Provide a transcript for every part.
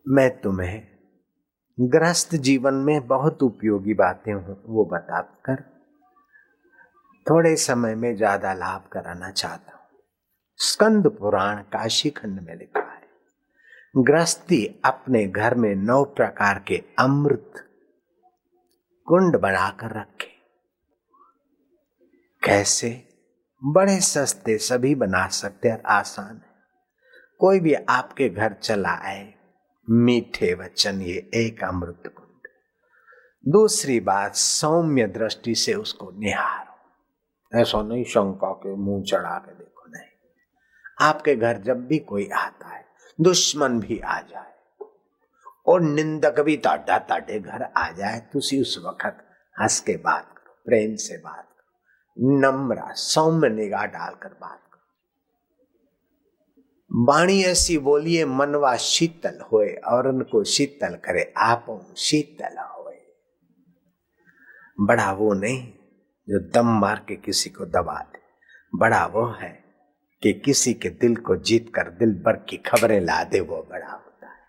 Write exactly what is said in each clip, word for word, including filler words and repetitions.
मैं तुम्हें गृहस्थ जीवन में बहुत उपयोगी बातें हूं वो बताकर थोड़े समय में ज्यादा लाभ कराना चाहता हूं। स्कंद पुराण काशी खंड में लिखा है, गृहस्थी अपने घर में नौ प्रकार के अमृत कुंड बनाकर रखे। कैसे? बड़े सस्ते, सभी बना सकते हैं, आसान है। कोई भी आपके घर चला आए, मीठे वचन, ये एक अमृत कुंड। दूसरी बात, सौम्य दृष्टि से उसको निहारो। ऐसा नहीं शंका के मुंह चढ़ा के देखो, नहीं। आपके घर जब भी कोई आता है, दुश्मन भी आ जाए और निंदक भी ताड़ा ताड़े घर आ जाए, तुसी उस वक्त हंस के बात करो, प्रेम से बात करो, नम्र सौम्य निगाह डालकर बात करो। वाणी ऐसी बोलिए मनवा शीतल होए और उनको शीतल करे, आप शीतल होए। बड़ा वो नहीं जो दम मार के किसी को दबा दे, बड़ा वो है कि किसी के दिल को जीत कर दिल भर की खबरें ला दे, वो बड़ा होता है।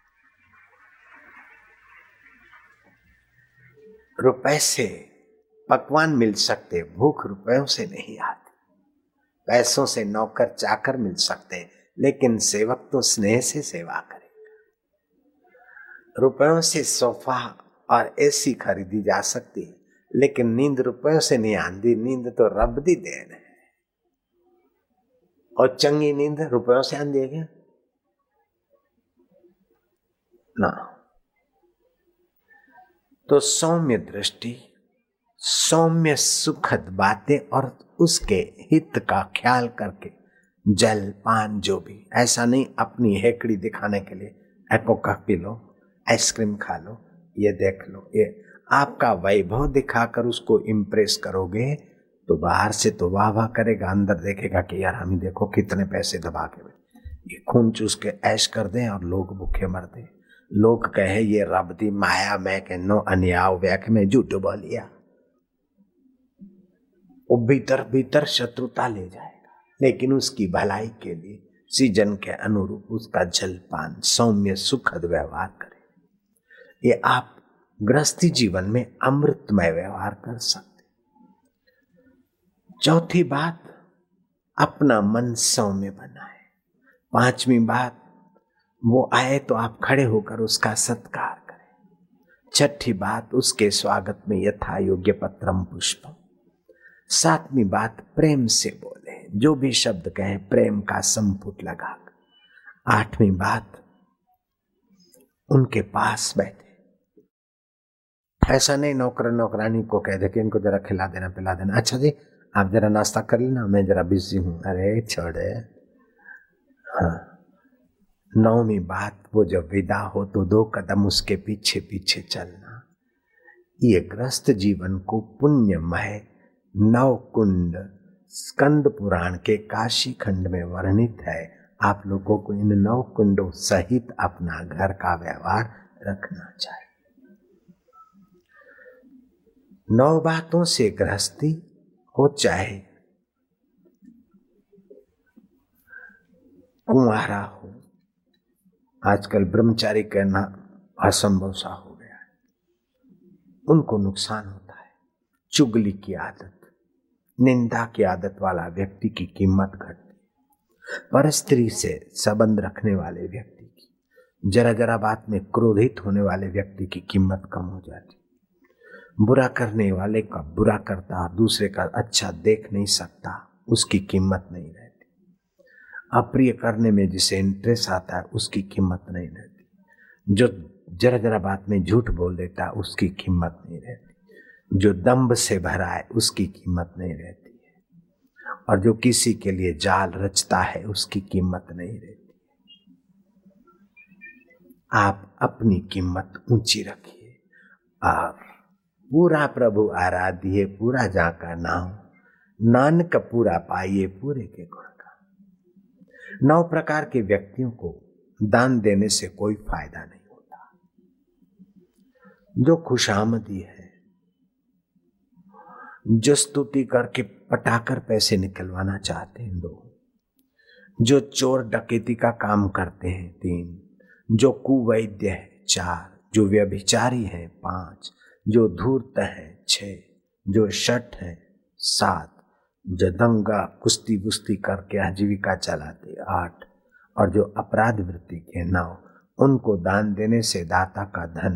रुपए से पकवान मिल सकते, भूख रुपयों से नहीं आती। पैसों से नौकर चाकर मिल सकते, लेकिन सेवक तो स्नेह से सेवा करेगा। रुपयों से सोफा और एसी खरीदी जा सकती है, लेकिन नींद रुपयों से नहीं आंदी। नींद तो रब दी देन है, और चंगी नींद रुपयों से आंदी है क्या? ना। तो सौम्य दृष्टि, सौम्य सुखद बातें और उसके हित का ख्याल करके जल पान जो भी, ऐसा नहीं अपनी हेकड़ी दिखाने के लिए कोका पी लो, आइसक्रीम खा लो, ये देख लो, ये आपका वैभव दिखाकर उसको इम्प्रेस करोगे तो बाहर से तो वाह वाह करेगा, अंदर देखेगा कि यार हम ही देखो कितने पैसे दबा के ये खून चूस के ऐश कर दें और लोग भूखे मर दे। लोग कहे ये रब दी माया, मैं कहनो अन्याव व्याख में झूठ बोलिया। वो भीतर भीतर शत्रुता ले जाएगा, लेकिन उसकी भलाई के लिए सीजन के अनुरूप उसका जलपान, सौम्य सुखद व्यवहार करें। ये आप गृहस्थी जीवन में अमृतमय व्यवहार कर सकते। चौथी बात, अपना मन सौम्य बनाए। पांचवी बात, वो आए तो आप खड़े होकर उसका सत्कार करें। छठी बात, उसके स्वागत में यथा योग्य पत्रम पुष्पम। सातवीं बात, प्रेम से बोले, जो भी शब्द कहे प्रेम का संपुट लगा। आठवीं बात, उनके पास बैठे। ऐसा नहीं नौकर नौकरानी को कह दे कि इनको जरा खिला देना पिला देना, अच्छा जी आप जरा नाश्ता कर लेना, मैं जरा बिजी हूं। अरे छोड़े। हाँ। नौवीं बात, वो जब विदा हो तो दो कदम उसके पीछे पीछे चलना। ये गृहस्थ जीवन को पुण्यमय नव कुंड स्कंद पुराण के काशी खंड में वर्णित है। आप लोगों को इन नव कुंडों सहित अपना घर का व्यवहार रखना चाहिए। नौ बातों से गृहस्थी हो, चाहे कुंवारा हो। आजकल ब्रह्मचारी कहना असंभव सा हो गया है, उनको नुकसान होता है। चुगली की आदत, निंदा की आदत वाला व्यक्ति की कीमत घटती है। पर स्त्री से संबंध रखने वाले व्यक्ति की, जरा जरा बात में क्रोधित होने वाले व्यक्ति की कीमत कम हो जाती। बुरा करने वाले का बुरा करता, दूसरे का अच्छा देख नहीं सकता, उसकी कीमत नहीं रहती। अप्रिय करने में जिसे इंटरेस्ट आता है उसकी कीमत नहीं रहती। जो जरा जरा बात में झूठ बोल देता है उसकी कीमत नहीं रहती। जो दंभ से भरा है उसकी कीमत नहीं रहती है। और जो किसी के लिए जाल रचता है उसकी कीमत नहीं रहती। आप अपनी कीमत ऊंची रखिए और पूरा प्रभु आराधिए, पूरा जाका नाम, नानक पूरा पाइए पूरे के गुण का। नौ प्रकार के व्यक्तियों को दान देने से कोई फायदा नहीं होता। जो खुशामदी है, जो स्तुति करके पटाकर पैसे निकलवाना चाहते हैं दो, जो चोर डकैती का काम करते हैं तीन, जो कुवैद्य है चार, जो व्यभिचारी है पांच, जो धूर्त है छह, जो शठ है सात, जो दंगा कुश्ती बुस्ती करके आजीविका चलाते आठ, और जो अपराध वृत्ति के नौ। उनको दान देने से दाता का धन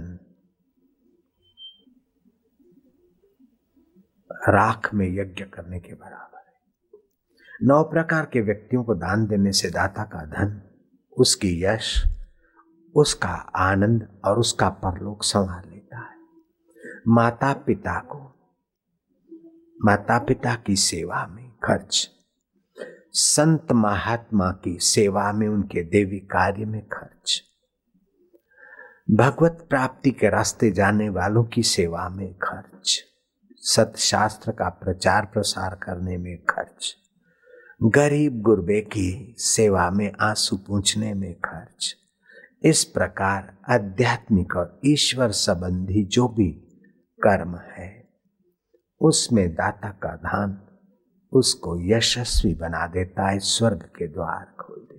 राख में यज्ञ करने के बराबर है। नौ प्रकार के व्यक्तियों को दान देने से दाता का धन, उसकी यश, उसका आनंद और उसका परलोक संभाल लेता है। माता पिता को माता पिता की सेवा में खर्च, संत महात्मा की सेवा में, उनके देवी कार्य में खर्च, भगवत प्राप्ति के रास्ते जाने वालों की सेवा में खर्च, सत्शास्त्र का प्रचार प्रसार करने में खर्च, गरीब गुरबे की सेवा में आंसू पूंछने में खर्च। इस प्रकार आध्यात्मिक और ईश्वर संबंधी जो भी कर्म है उसमें दाता का दान उसको यशस्वी बना देता है, स्वर्ग के द्वार खोल देता है।